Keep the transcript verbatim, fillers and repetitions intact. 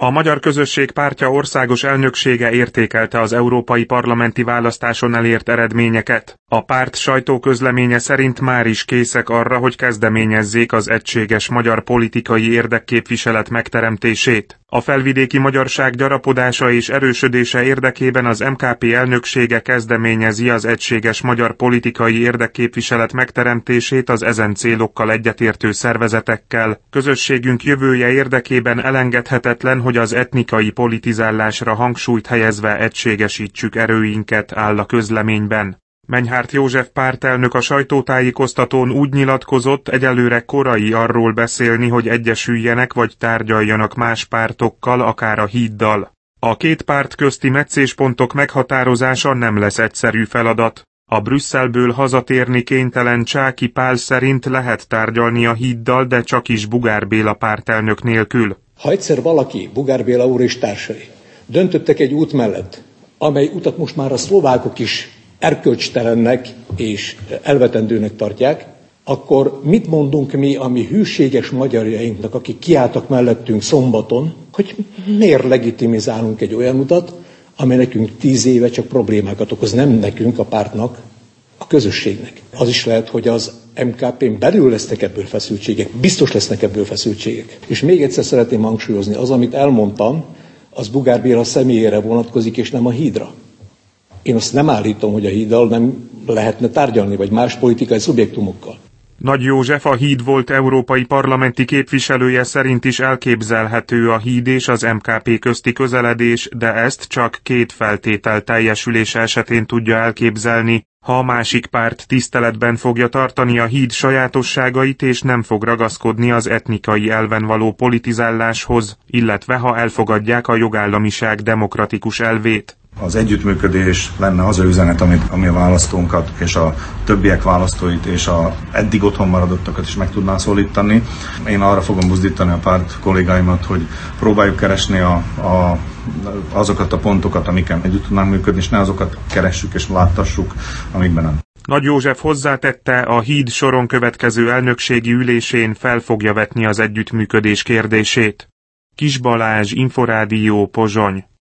A Magyar Közösség Pártja országos elnöksége értékelte az európai parlamenti választáson elért eredményeket. A párt sajtóközleménye szerint már is készek arra, hogy kezdeményezzék az egységes magyar politikai érdekképviselet megteremtését. A felvidéki magyarság gyarapodása és erősödése érdekében az em ká pé elnöksége kezdeményezi az egységes magyar politikai érdekképviselet megteremtését az ezen célokkal egyetértő szervezetekkel. Közösségünk jövője érdekében elengedhetetlen, hogy az etnikai politizálásra hangsúlyt helyezve egységesítsük erőinket, áll a közleményben. Menyhárt József pártelnök a sajtótájékoztatón úgy nyilatkozott, egyelőre korai arról beszélni, hogy egyesüljenek vagy tárgyaljanak más pártokkal, akár a Híddal. A két párt közti meccéspontok meghatározása nem lesz egyszerű feladat. A Brüsszelből hazatérni kénytelen Csáky Pál szerint lehet tárgyalni a Híddal, de csak is Bugár Béla pártelnök nélkül. Ha egyszer valaki, Bugár Béla úr és társai, döntöttek egy út mellett, amely utat most már a szlovákok is erkölcstelennek és elvetendőnek tartják, akkor mit mondunk mi a mi hűséges magyarjainknak, akik kiálltak mellettünk szombaton, hogy miért legitimizálunk egy olyan utat, amely nekünk tíz éve csak problémákat okoz, nem nekünk, a pártnak, a közösségnek. Az is lehet, hogy az em ká pén belül lesznek ebből feszültségek, biztos lesznek ebből feszültségek. És még egyszer szeretném hangsúlyozni, az, amit elmondtam, az Bugár Béla személyére vonatkozik, és nem a Hídra. Én azt nem állítom, hogy a Híddal nem lehetne tárgyalni, vagy más politikai szubjektumokkal. Nagy József, a Híd volt európai parlamenti képviselője szerint is elképzelhető a Híd és az em ká pé közti közeledés, de ezt csak két feltétel teljesülése esetén tudja elképzelni. Ha a másik párt tiszteletben fogja tartani a Híd sajátosságait és nem fog ragaszkodni az etnikai elven való politizáláshoz, illetve ha elfogadják a jogállamiság demokratikus elvét. Az együttműködés lenne az a üzenet, amit, ami a választónkat és a többiek választóit és a eddig otthon maradottakat is meg tudná szólítani. Én arra fogom buzdítani a párt kollégáimat, hogy próbáljuk keresni a, a, azokat a pontokat, amiken együtt tudnánk működni, és ne azokat keressük és láttassuk, amikben nem. Nagy József hozzátette, a Híd soron következő elnökségi ülésén fel fogja vetni az együttműködés kérdését. Kis Balázs, Inforádió, Pozsony.